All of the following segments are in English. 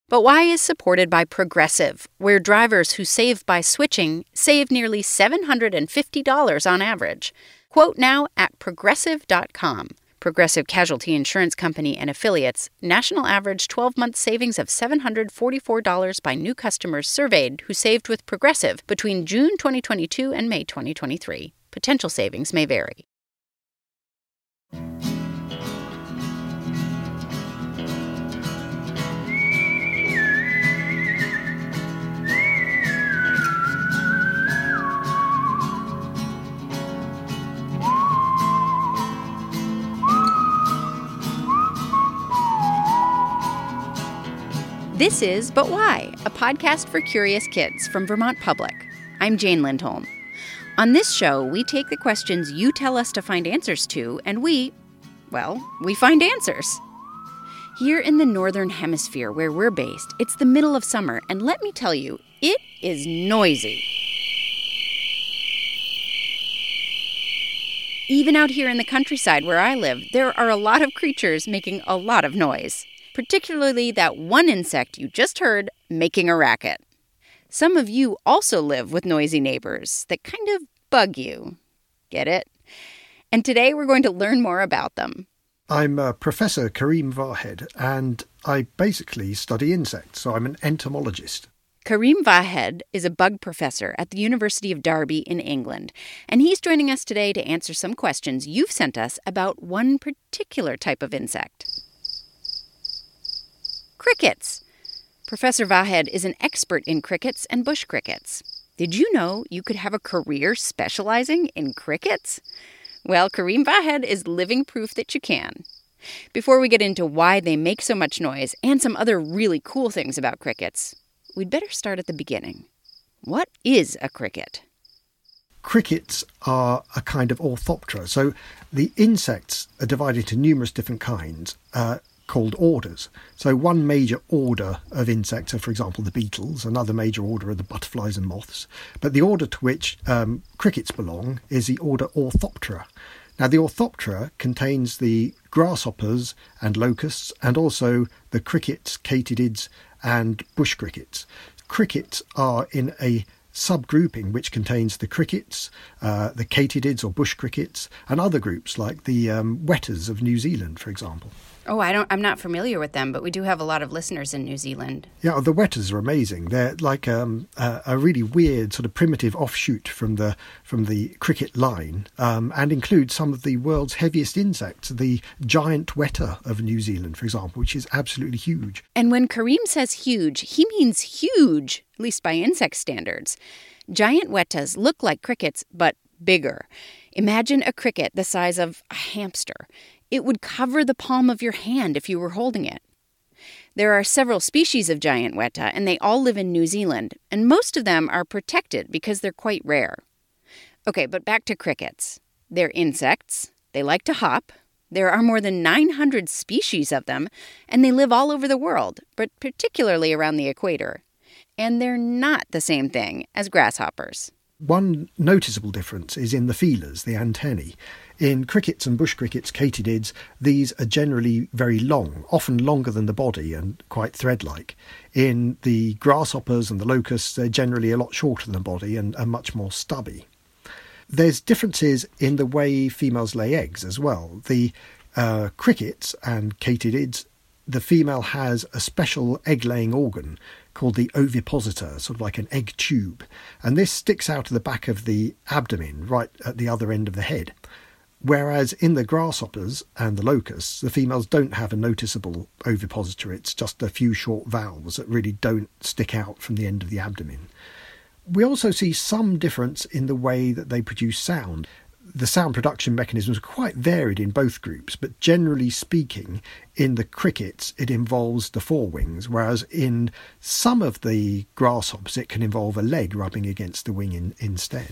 But Why is supported by Progressive, where drivers who save by switching save nearly $750 on average. Quote now at Progressive.com. Progressive Casualty Insurance Company and Affiliates. National average 12-month savings of $744 by new customers surveyed who saved with Progressive between June 2022 and May 2023. Potential savings may vary. This is But Why, a podcast for curious kids from Vermont Public. I'm Jane Lindholm. On this show, we take the questions you tell us to find answers to, and we find answers. Here in the Northern Hemisphere where we're based, it's the middle of summer, and let me tell you, it is noisy. Even out here in the countryside where I live, there are a lot of creatures making a lot of noise. Particularly that one insect you just heard making a racket. Some of you also live with noisy neighbors that kind of bug you. Get it? And today we're going to learn more about them. I'm Professor Karim Vahed, and I basically study insects, so I'm an entomologist. Karim Vahed is a bug professor at the University of Derby in England, and he's joining us today to answer some questions you've sent us about one particular type of insect. Crickets. Professor Vahed is an expert in crickets and bush crickets. Did you know you could have a career specializing in crickets? Well, Karim Vahed is living proof that you can. Before we get into why they make so much noise and some other really cool things about crickets, we'd better start at the beginning. What is a cricket? Crickets are a kind of orthoptera. So the insects are divided into numerous different kinds, called orders. So one major order of insects are, for example, the beetles. Another major order are the butterflies and moths. But the order to which crickets belong is the order Orthoptera. Now, the Orthoptera contains the grasshoppers and locusts, and also the crickets, katydids, and bush crickets. Crickets are in a subgrouping which contains the crickets, the katydids or bush crickets, and other groups like the wetters of New Zealand, for example. Oh, I'm not familiar with them, but we do have a lot of listeners in New Zealand. Yeah, the wetters are amazing. They're like a really weird sort of primitive offshoot from the cricket line, and include some of the world's heaviest insects, the giant wetter of New Zealand, for example, which is absolutely huge. And when Karim says huge, he means huge, at least by insect standards. Giant wettas look like crickets, but bigger. Imagine a cricket the size of a hamster. It would cover the palm of your hand if you were holding it. There are several species of giant wetta, and they all live in New Zealand, and most of them are protected because they're quite rare. Okay, but back to crickets. They're insects. They like to hop. There are more than 900 species of them, and they live all over the world, but particularly around the equator. And they're not the same thing as grasshoppers. One noticeable difference is in the feelers, the antennae. In crickets and bush crickets, katydids, these are generally very long, often longer than the body and quite thread-like. In the grasshoppers and the locusts, they're generally a lot shorter than the body and are much more stubby. There's differences in the way females lay eggs as well. The crickets and katydids, the female has a special egg-laying organ called the ovipositor, sort of like an egg tube. And this sticks out of the back of the abdomen, right at the other end of the head. Whereas in the grasshoppers and the locusts, the females don't have a noticeable ovipositor. It's just a few short valves that really don't stick out from the end of the abdomen. We also see some difference in the way that they produce sound. The sound production mechanisms are quite varied in both groups, but generally speaking, in the crickets, it involves the forewings, whereas in some of the grasshoppers, it can involve a leg rubbing against the wing instead.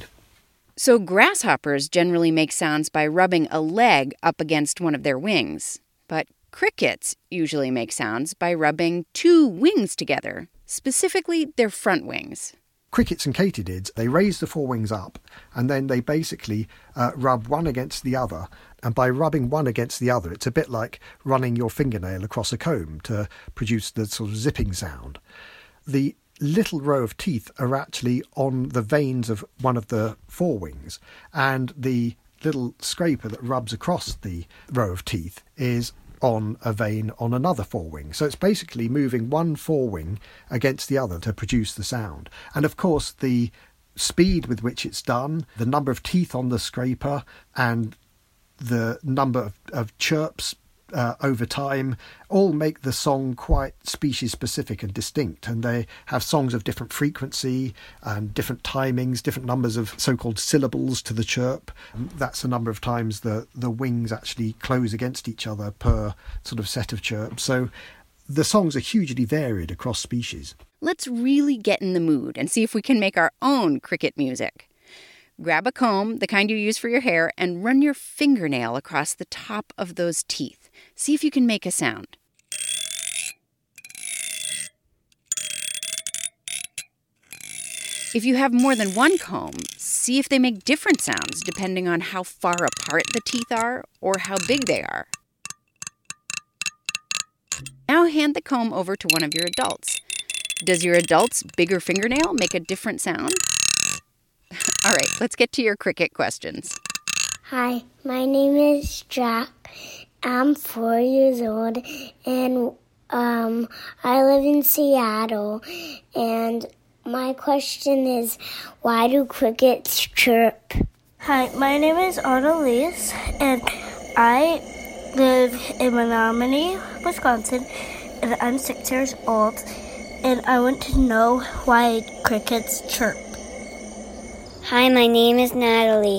So grasshoppers generally make sounds by rubbing a leg up against one of their wings, but crickets usually make sounds by rubbing two wings together, specifically their front wings. Crickets and katydids, they raise the forewings up and then they basically rub one against the other. And by rubbing one against the other, it's a bit like running your fingernail across a comb to produce the sort of zipping sound. The little row of teeth are actually on the veins of one of the forewings, and the little scraper that rubs across the row of teeth is on a vein on another forewing. So it's basically moving one forewing against the other to produce the sound. And of course, the speed with which it's done, the number of teeth on the scraper, and the number of chirps over time all make the song quite species specific and distinct, and they have songs of different frequency and different timings, different numbers of so-called syllables to the chirp. That's the number of times the wings actually close against each other per sort of set of chirps. So the songs are hugely varied across species. Let's really get in the mood and see if we can make our own cricket music. Grab a comb, the kind you use for your hair, and run your fingernail across the top of those teeth. See if you can make a sound. If you have more than one comb, see if they make different sounds depending on how far apart the teeth are or how big they are. Now hand the comb over to one of your adults. Does your adult's bigger fingernail make a different sound? All right, let's get to your cricket questions. Hi, my name is Jack. I'm 4 years old, and I live in Seattle. And my question is, why do crickets chirp? Hi, my name is Annalise, and I live in Menominee, Wisconsin, and I'm 6 years old, and I want to know why crickets chirp. Hi, my name is Natalie.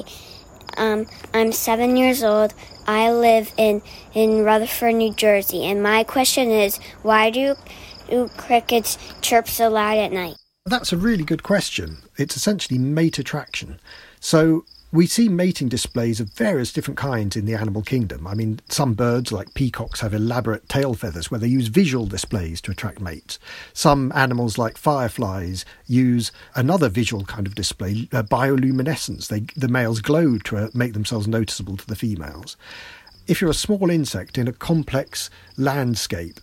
I'm 7 years old. I live in Rutherford, New Jersey. And my question is, why do crickets chirp so loud at night? That's a really good question. It's essentially mate attraction. So we see mating displays of various different kinds in the animal kingdom. I mean, some birds, like peacocks, have elaborate tail feathers where they use visual displays to attract mates. Some animals, like fireflies, use another visual kind of display, bioluminescence. The males glow to make themselves noticeable to the females. If you're a small insect in a complex landscape,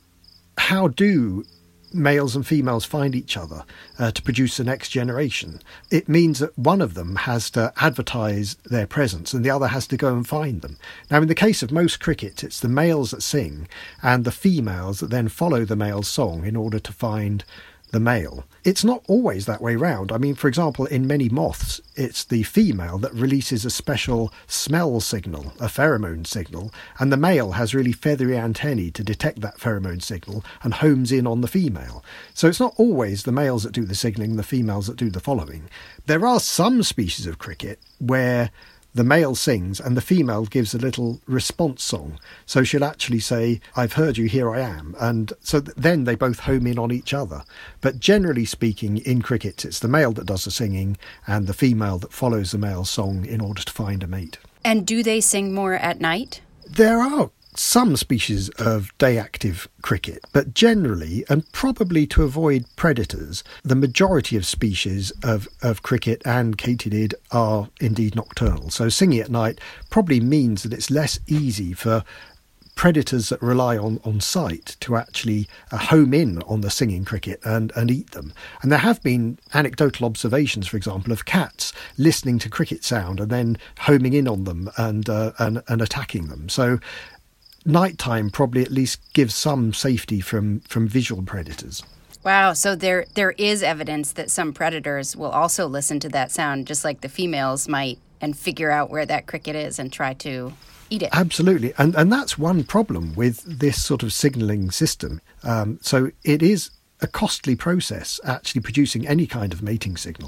how do males and females find each other to produce the next generation? It means that one of them has to advertise their presence and the other has to go and find them. Now, in the case of most crickets, it's the males that sing and the females that then follow the male's song in order to find the male. It's not always that way round. I mean, for example, in many moths, it's the female that releases a special smell signal, a pheromone signal, and the male has really feathery antennae to detect that pheromone signal and homes in on the female. So it's not always the males that do the signalling, the females that do the following. There are some species of cricket where the male sings and the female gives a little response song. So she'll actually say, "I've heard you, here I am." And so then they both home in on each other. But generally speaking, in cricket, it's the male that does the singing and the female that follows the male's song in order to find a mate. And do they sing more at night? There are some species of day-active cricket, but generally, and probably to avoid predators, the majority of species of cricket and katydid are indeed nocturnal. So singing at night probably means that it's less easy for predators that rely on sight to actually home in on the singing cricket and eat them. And there have been anecdotal observations, for example, of cats listening to cricket sound and then homing in on them and attacking them. So nighttime probably at least gives some safety from visual predators. Wow, so there is evidence that some predators will also listen to that sound, just like the females might, and figure out where that cricket is and try to eat it. Absolutely, and that's one problem with this sort of signalling system. So it is a costly process actually producing any kind of mating signal.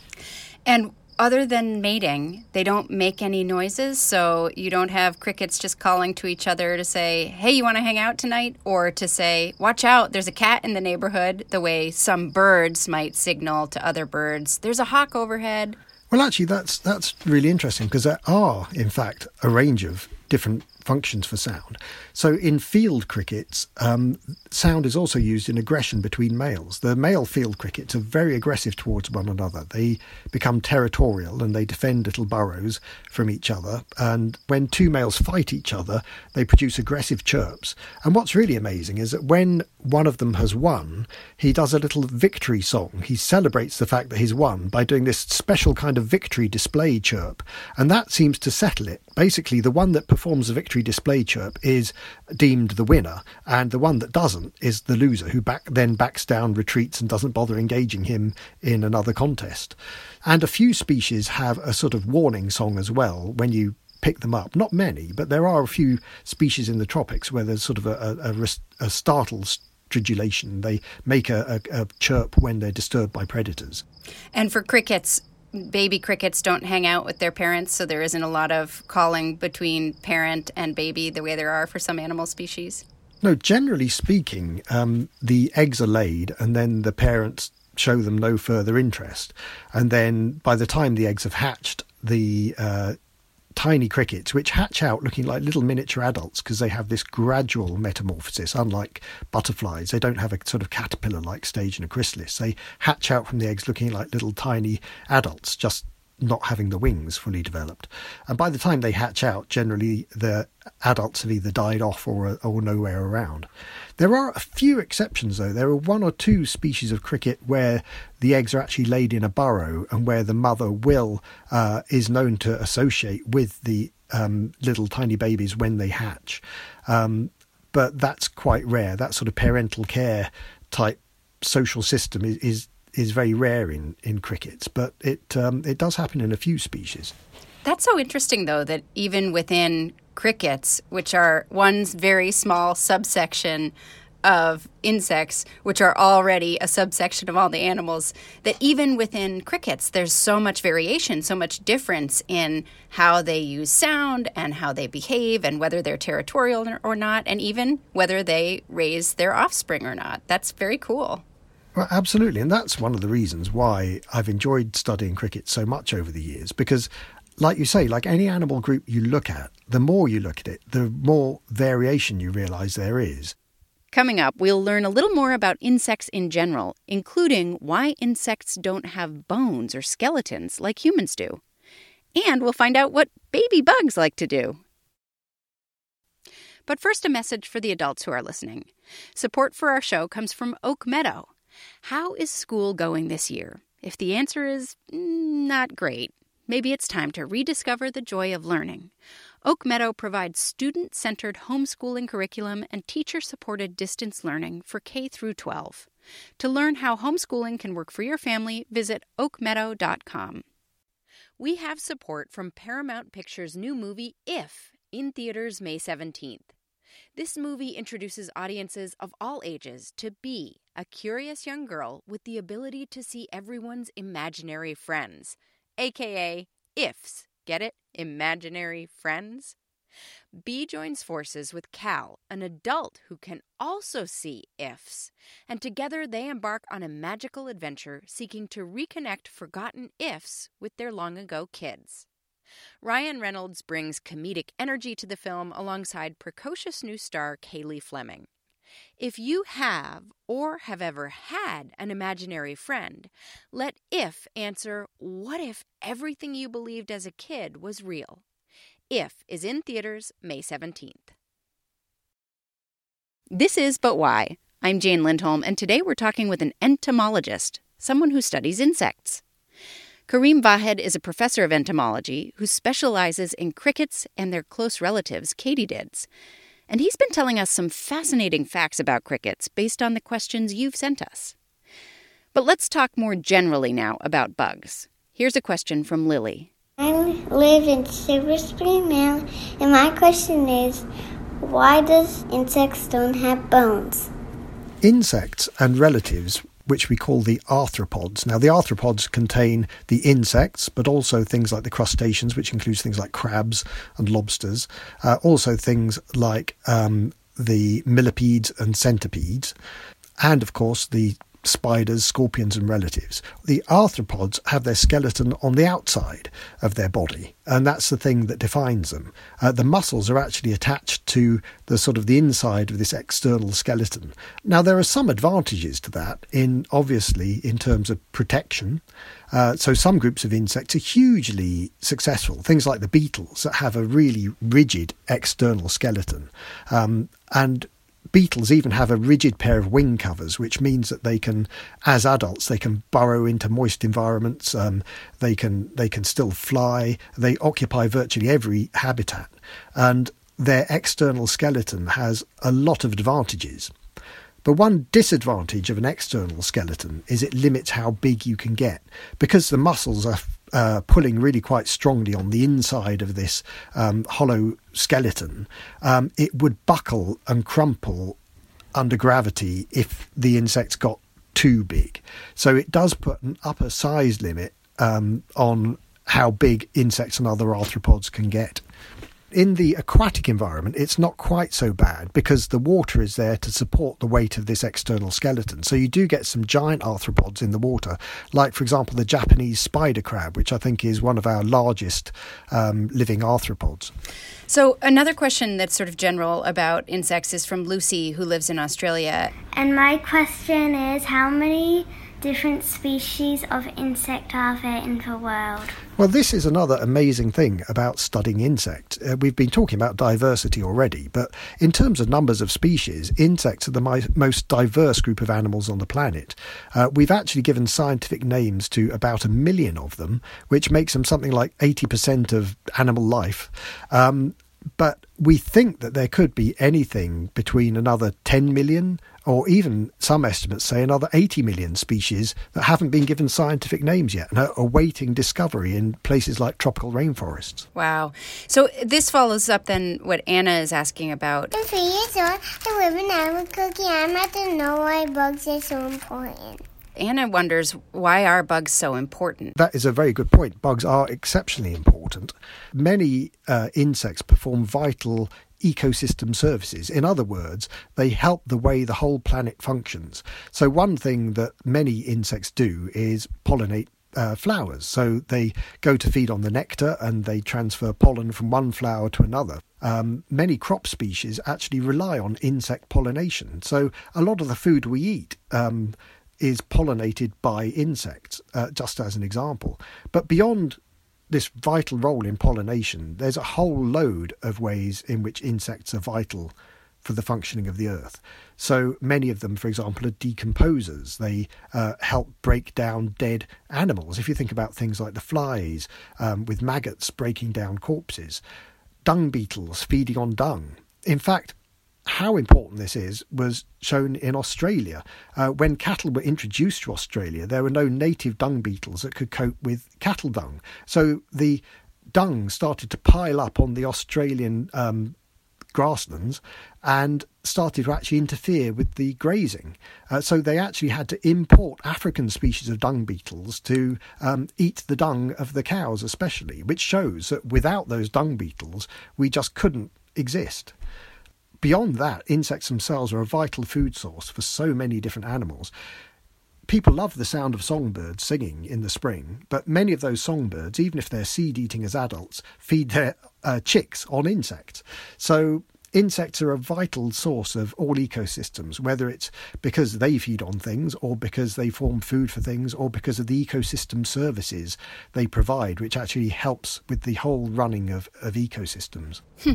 And other than mating, they don't make any noises, so you don't have crickets just calling to each other to say, "Hey, you want to hang out tonight?" Or to say, "Watch out, there's a cat in the neighborhood," the way some birds might signal to other birds, "There's a hawk overhead." Well, actually, that's really interesting because there are, in fact, a range of different functions for sound. So in field crickets, sound is also used in aggression between males. The male field crickets are very aggressive towards one another. They become territorial and they defend little burrows from each other. And when two males fight each other, they produce aggressive chirps. And what's really amazing is that when one of them has won, he does a little victory song. He celebrates the fact that he's won by doing this special kind of victory display chirp. And that seems to settle it. Basically, the one that performs the victory display chirp is deemed the winner, and the one that doesn't is the loser, who then backs down, retreats, and doesn't bother engaging him in another contest. And a few species have a sort of warning song as well when you pick them up. Not many, but there are a few species in the tropics where there's sort of a startle stridulation. They make a chirp when they're disturbed by predators. And for crickets, baby crickets don't hang out with their parents, so there isn't a lot of calling between parent and baby the way there are for some animal species? No, generally speaking, the eggs are laid and then the parents show them no further interest. And then by the time the eggs have hatched, the tiny crickets, which hatch out looking like little miniature adults because they have this gradual metamorphosis, unlike butterflies. They don't have a sort of caterpillar-like stage in a chrysalis. They hatch out from the eggs looking like little tiny adults, just not having the wings fully developed. And by the time they hatch out, generally the adults have either died off or nowhere around. There are a few exceptions, though. There are one or two species of cricket where the eggs are actually laid in a burrow and where the mother is known to associate with the little tiny babies when they hatch. But that's quite rare. That sort of parental care type social system is very rare in crickets, but it does happen in a few species. That's so interesting, though, that even within crickets, which are one very small subsection of insects, which are already a subsection of all the animals, that even within crickets, there's so much variation, so much difference in how they use sound and how they behave and whether they're territorial or not, and even whether they raise their offspring or not. That's very cool. Well, absolutely. And that's one of the reasons why I've enjoyed studying cricket so much over the years, because like you say, like any animal group you look at, the more you look at it, the more variation you realise there is. Coming up, we'll learn a little more about insects in general, including why insects don't have bones or skeletons like humans do. And we'll find out what baby bugs like to do. But first, a message for the adults who are listening. Support for our show comes from Oak Meadow. How is school going this year? If the answer is not great, maybe it's time to rediscover the joy of learning. Oak Meadow provides student-centered homeschooling curriculum and teacher-supported distance learning for K through 12. To learn how homeschooling can work for your family, visit oakmeadow.com. We have support from Paramount Pictures' new movie, If, in theaters May 17th. This movie introduces audiences of all ages to Bee, a curious young girl with the ability to see everyone's imaginary friends, a.k.a. IFs. Get it? Imaginary friends? Bee joins forces with Cal, an adult who can also see IFs, and together they embark on a magical adventure seeking to reconnect forgotten IFs with their long-ago kids. Ryan Reynolds brings comedic energy to the film alongside precocious new star Kaylee Fleming. If you have or have ever had an imaginary friend, let If answer, what if everything you believed as a kid was real? If is in theaters May 17th. This is But Why. I'm Jane Lindholm, and today we're talking with an entomologist, someone who studies insects. Kareem Vahed is a professor of entomology who specializes in crickets and their close relatives, katydids. And he's been telling us some fascinating facts about crickets based on the questions you've sent us. But let's talk more generally now about bugs. Here's a question from Lily. I live in Silver Spring, Maryland, and my question is, why does insects don't have bones? Insects and relatives, which we call the arthropods. Now, the arthropods contain the insects, but also things like the crustaceans, which includes things like crabs and lobsters. Also things like the millipedes and centipedes. And, of course, the spiders, scorpions and relatives. The arthropods have their skeleton on the outside of their body, and that's the thing that defines them. The muscles are actually attached to the inside of this external skeleton. Now, there are some advantages to that, obviously in terms of protection. So some groups of insects are hugely successful, things like the beetles that have a really rigid external skeleton. And beetles even have a rigid pair of wing covers, which means that they can, as adults, they can burrow into moist environments. They can still fly. They occupy virtually every habitat, and their external skeleton has a lot of advantages. But one disadvantage of an external skeleton is it limits how big you can get, because the muscles are pulling really quite strongly on the inside of this hollow skeleton. It would buckle and crumple under gravity if the insects got too big. So it does put an upper size limit on how big insects and other arthropods can get. In the aquatic environment, it's not quite so bad because the water is there to support the weight of this external skeleton. So you do get some giant arthropods in the water, like, for example, the Japanese spider crab, which I think is one of our largest living arthropods. So another question that's sort of general about insects is from Lucy, who lives in Australia. And my question is, how many different species of insect are there in the world? Well, this is another amazing thing about studying insects. We've been talking about diversity already, but in terms of numbers of species, insects are the most diverse group of animals on the planet. We've actually given scientific names to about 1 million of them, which makes them something like 80% of animal life. But we think that there could be anything between another 10 million or even some estimates say another 80 million species that haven't been given scientific names yet and are awaiting discovery in places like tropical rainforests. Wow. So this follows up then what Anna is asking about. I'm 3 years old. I live in Albuquerque. I'm at to know why bugs are so important. Anna wonders, why are bugs so important? That is a very good point. Bugs are exceptionally important. Many insects perform vital ecosystem services. In other words, they help the way the whole planet functions. So one thing that many insects do is pollinate flowers. So they go to feed on the nectar and they transfer pollen from one flower to another. Many crop species actually rely on insect pollination. So a lot of the food we eat is pollinated by insects, just as an example. But beyond this vital role in pollination, there's a whole load of ways in which insects are vital for the functioning of the earth. So many of them, for example, are decomposers. They help break down dead animals. If you think about things like the flies, with maggots breaking down corpses, dung beetles feeding on dung. In fact, how important this is was shown in Australia. When cattle were introduced to Australia, there were no native dung beetles that could cope with cattle dung. So the dung started to pile up on the Australian grasslands and started to actually interfere with the grazing. So they actually had to import African species of dung beetles to eat the dung of the cows especially, which shows that without those dung beetles, we just couldn't exist. Beyond that, insects themselves are a vital food source for so many different animals. People love the sound of songbirds singing in the spring, but many of those songbirds, even if they're seed-eating as adults, feed their chicks on insects. So insects are a vital source of all ecosystems, whether it's because they feed on things or because they form food for things or because of the ecosystem services they provide, which actually helps with the whole running of ecosystems.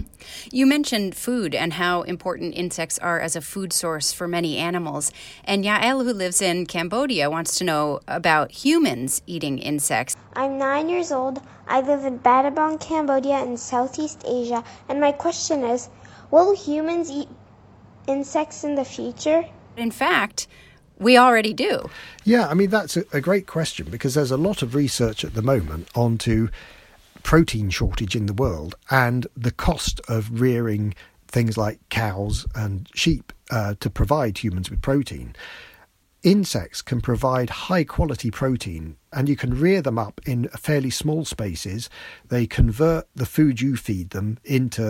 You mentioned food and how important insects are as a food source for many animals. And Yael, who lives in Cambodia, wants to know about humans eating insects. I'm 9 years old. I live in Battambang, Cambodia in Southeast Asia. And my question is, will humans eat insects in the future? In fact, we already do. Yeah, I mean, that's a great question because there's a lot of research at the moment onto protein shortage in the world and the cost of rearing things like cows and sheep to provide humans with protein. Insects can provide high quality protein and you can rear them up in fairly small spaces. They convert the food you feed them into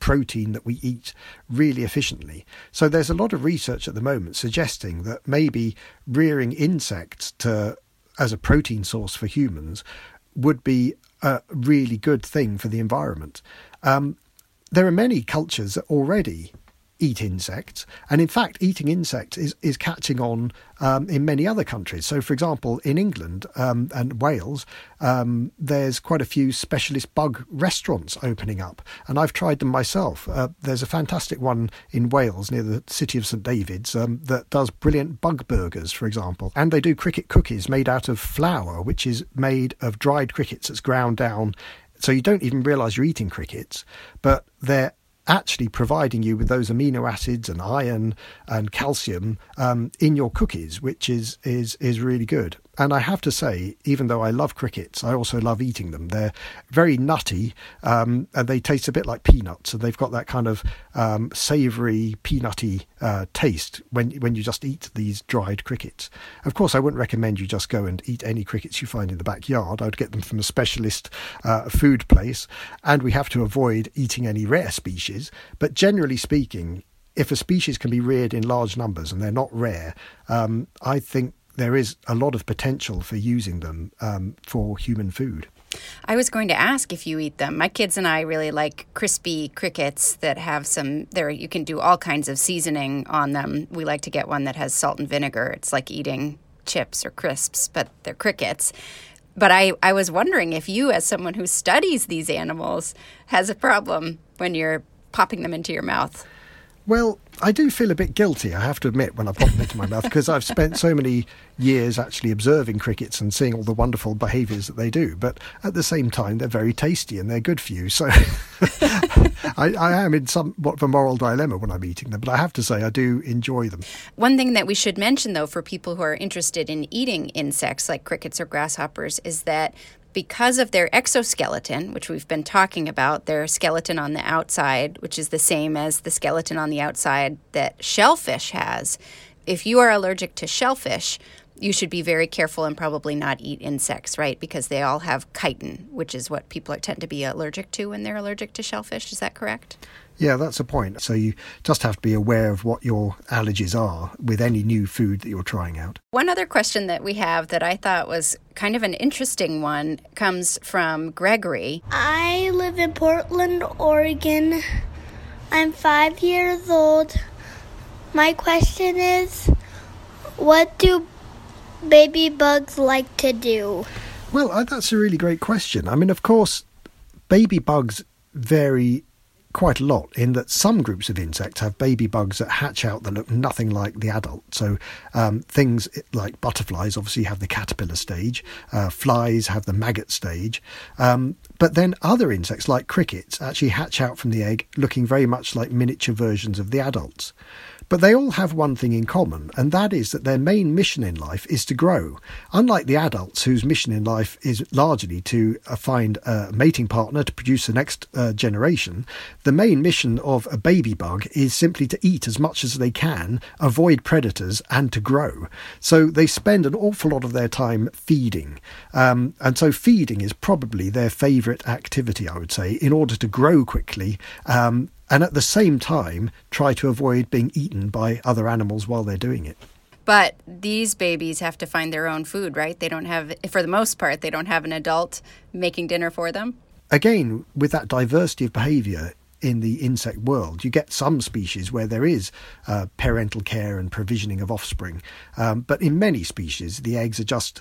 protein that we eat really efficiently. So there's a lot of research at the moment suggesting that maybe rearing insects as a protein source for humans would be a really good thing for the environment. There are many cultures that already eat insects, and in fact eating insects is catching on in many other countries. So for example, in England and Wales, there's quite a few specialist bug restaurants opening up, and I've tried them myself. There's a fantastic one in Wales near the city of St David's that does brilliant bug burgers, for example, and they do cricket cookies made out of flour, which is made of dried crickets that's ground down, so you don't even realise you're eating crickets, but they're actually providing you with those amino acids and iron and calcium in your cookies, which is really good. And I have to say, even though I love crickets, I also love eating them. They're very nutty, and they taste a bit like peanuts, and they've got that kind of savoury, peanutty taste when you just eat these dried crickets. Of course, I wouldn't recommend you just go and eat any crickets you find in the backyard. I would get them from a specialist food place, and we have to avoid eating any rare species. But generally speaking, if a species can be reared in large numbers and they're not rare, I think there is a lot of potential for using them for human food. I was going to ask if you eat them. My kids and I really like crispy crickets that have you can do all kinds of seasoning on them. We like to get one that has salt and vinegar. It's like eating chips or crisps, but they're crickets. But I was wondering if you, as someone who studies these animals, has a problem when you're popping them into your mouth. Well, I do feel a bit guilty, I have to admit, when I pop them into my mouth, because I've spent so many years actually observing crickets and seeing all the wonderful behaviours that they do. But at the same time, they're very tasty and they're good for you. So I am in somewhat of a moral dilemma when I'm eating them. But I have to say, I do enjoy them. One thing that we should mention, though, for people who are interested in eating insects like crickets or grasshoppers, is that because of their exoskeleton, which we've been talking about, their skeleton on the outside, which is the same as the skeleton on the outside that shellfish has, if you are allergic to shellfish, you should be very careful and probably not eat insects, right? Because they all have chitin, which is what people tend to be allergic to when they're allergic to shellfish. Is that correct? Yeah, that's a point. So you just have to be aware of what your allergies are with any new food that you're trying out. One other question that we have that I thought was kind of an interesting one comes from Gregory. I live in Portland, Oregon. I'm 5 years old. My question is, what do baby bugs like to do? Well, that's a really great question. I mean, of course, baby bugs vary quite a lot in that some groups of insects have baby bugs that hatch out that look nothing like the adult. So things like butterflies obviously have the caterpillar stage, flies have the maggot stage, but then other insects like crickets actually hatch out from the egg looking very much like miniature versions of the adults. But they all have one thing in common, and that is that their main mission in life is to grow. Unlike the adults, whose mission in life is largely to find a mating partner to produce the next generation, the main mission of a baby bug is simply to eat as much as they can, avoid predators, and to grow. So they spend an awful lot of their time feeding. And so feeding is probably their favourite activity, I would say, in order to grow quickly, and at the same time try to avoid being eaten by other animals while they're doing it. But these babies have to find their own food, right? They don't have, for the most part, they don't have an adult making dinner for them. Again, with that diversity of behaviour in the insect world, you get some species where there is parental care and provisioning of offspring. But in many species, the eggs are just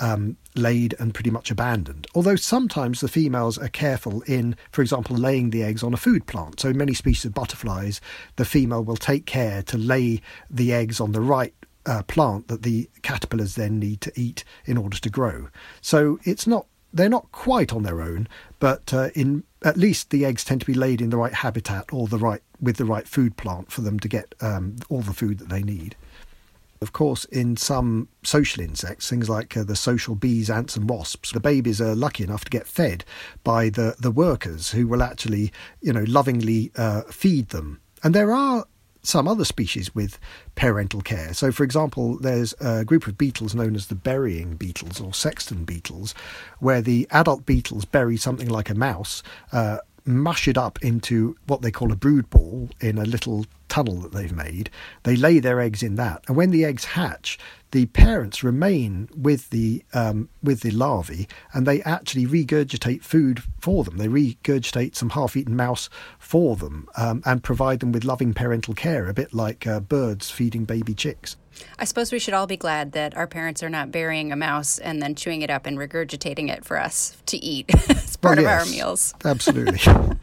laid and pretty much abandoned. Although sometimes the females are careful in, for example, laying the eggs on a food plant. So in many species of butterflies, the female will take care to lay the eggs on the right plant that the caterpillars then need to eat in order to grow. So they're not quite on their own, but in at least the eggs tend to be laid in the right habitat or with the right food plant for them to get all the food that they need. Of course, in some social insects, things like the social bees, ants and wasps, the babies are lucky enough to get fed by the workers who will actually, lovingly feed them. And there are some other species with parental care. So, for example, there's a group of beetles known as the burying beetles or sexton beetles, where the adult beetles bury something like a mouse, mush it up into what they call a brood ball in a little tunnel that they've made. They lay their eggs in that, and when the eggs hatch, the parents remain with the larvae, and they actually regurgitate food for them. They regurgitate some half-eaten mouse for them, and provide them with loving parental care, a bit like birds feeding baby chicks. I suppose we should all be glad that our parents are not burying a mouse and then chewing it up and regurgitating it for us to eat as part of our meals. Absolutely.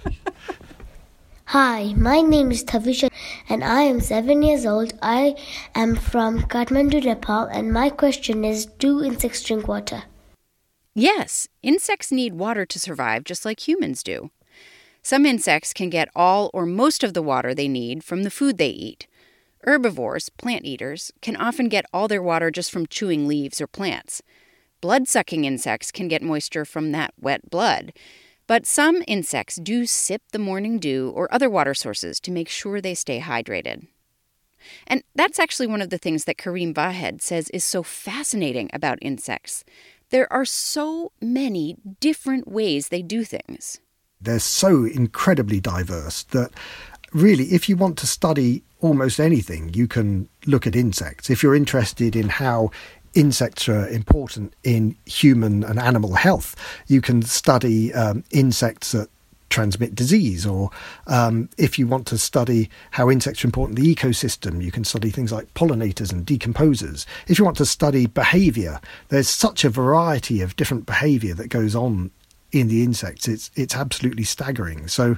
Hi, my name is Tavisha and I am 7 years old. I am from Kathmandu, Nepal, and my question is, do insects drink water? Yes, insects need water to survive just like humans do. Some insects can get all or most of the water they need from the food they eat. Herbivores, plant eaters, can often get all their water just from chewing leaves or plants. Blood-sucking insects can get moisture from that wet blood. But some insects do sip the morning dew or other water sources to make sure they stay hydrated. And that's actually one of the things that Kareem Vahed says is so fascinating about insects. There are so many different ways they do things. They're so incredibly diverse that really, if you want to study almost anything, you can look at insects. If you're interested in how insects are important in human and animal health, you can study insects that transmit disease, or if you want to study how insects are important in the ecosystem, you can study things like pollinators and decomposers. If you want to study behaviour, there's such a variety of different behaviour that goes on in the insects. It's absolutely staggering. So,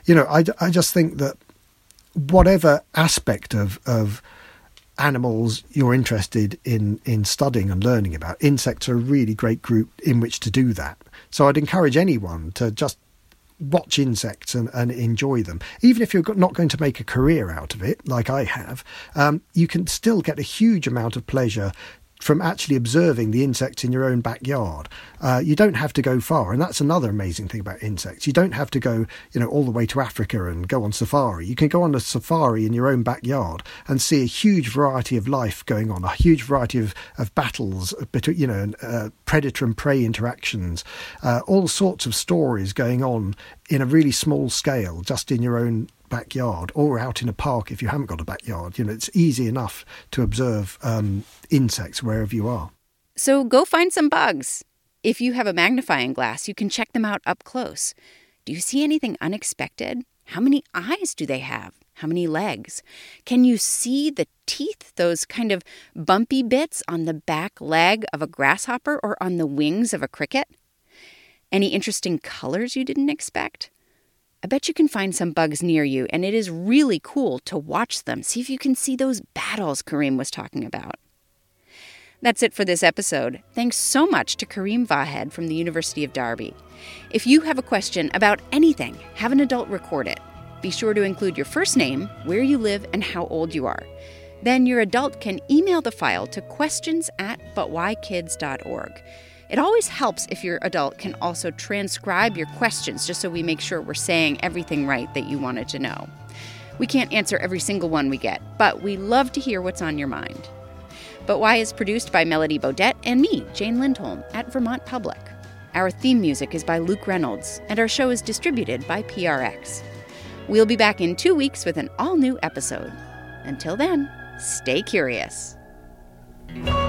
I just think that whatever aspect of animals you're interested in studying and learning about, insects are a really great group in which to do that. So I'd encourage anyone to just watch insects and enjoy them. Even if you're not going to make a career out of it, like I have, you can still get a huge amount of pleasure from actually observing the insects in your own backyard. You don't have to go far, and that's another amazing thing about insects. You don't have to go, all the way to Africa and go on safari. You can go on a safari in your own backyard and see a huge variety of life going on, a huge variety of battles between, predator and prey interactions, all sorts of stories going on in a really small scale, just in your own backyard, or out in a park if you haven't got a backyard. It's easy enough to observe insects wherever you are. So go find some bugs. If you have a magnifying glass, you can check them out up close. Do you see anything unexpected? How many eyes do they have? How many legs? Can you see the teeth, those kind of bumpy bits on the back leg of a grasshopper or on the wings of a cricket? Any interesting colors you didn't expect? I bet you can find some bugs near you, and it is really cool to watch them. See if you can see those battles Kareem was talking about. That's it for this episode. Thanks so much to Kareem Vahed from the University of Derby. If you have a question about anything, have an adult record it. Be sure to include your first name, where you live, and how old you are. Then your adult can email the file to questions@butwhykids.org. It always helps if your adult can also transcribe your questions, just so we make sure we're saying everything right that you wanted to know. We can't answer every single one we get, but we love to hear what's on your mind. But Why is produced by Melody Bodette and me, Jane Lindholm, at Vermont Public. Our theme music is by Luke Reynolds, and our show is distributed by PRX. We'll be back in 2 weeks with an all-new episode. Until then, stay curious.